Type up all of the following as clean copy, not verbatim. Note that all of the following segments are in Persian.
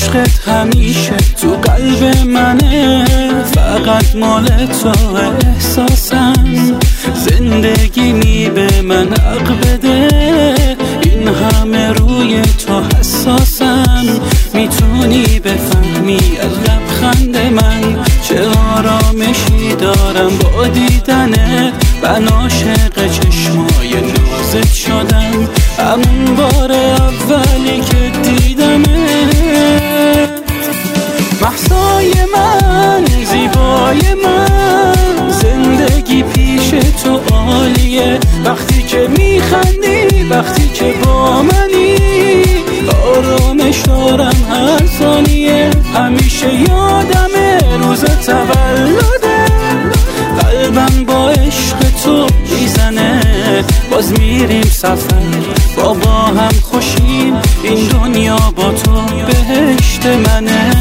عشقت همیشه تو قلب منه، فقط مال تو احساسم. زندگی به من حق بده، این همه روی تو حساسم. میتونی بفهمی از لبخند من چه آرامشی دارم با دیدنت. من عاشق چشمای نازت شدم همون بار اولی که دیدمت. مهسای من، زیبای من، زندگی پیش تو عالیه. وقتی که میخندی، وقتی که با منی، آرامش دارم هر ثانیه. همیشه یادم روز تولده، قلبم با عشق تو میزنه. باز میریم سفر با هم خوشیم، این دنیا با تو بهشت منه.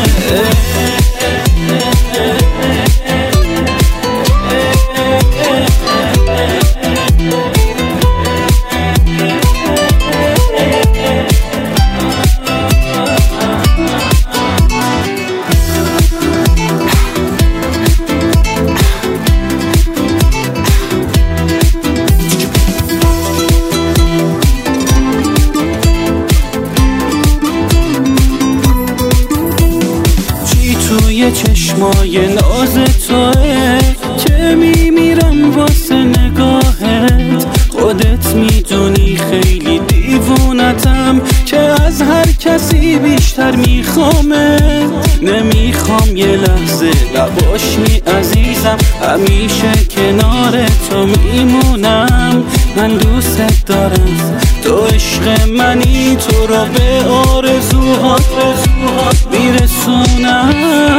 توی چشمای ناز توه که میمیرم واسه نگاهت. خودت میدونی خیلی دیوونتم که از هر کسی بیشتر میخوامت. نمیخوام یه لحظه نباشی عزیزم، همیشه کنار تو میمونم. من دوست دارم، تو عشق منی، تو رو به آرزوهات میرسونم.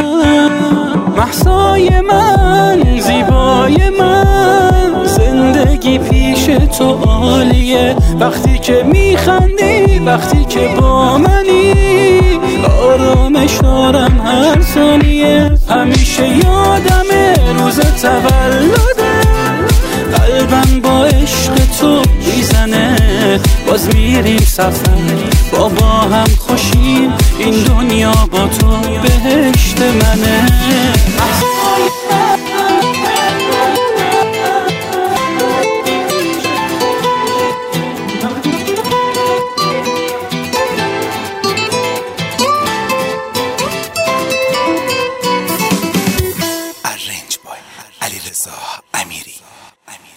مهسای من، زیبای من، زندگی پیش تو عالیه. وقتی که میخندی، وقتی که با منی، آرامش دارم هر ثانیه. همیشه یادم روز تولده، قلبم با عشق تو میزنه. باز میریم سفر با هم خوشیم، این دنیا با تو بهشت منه. Arrange by علیرضا امیری.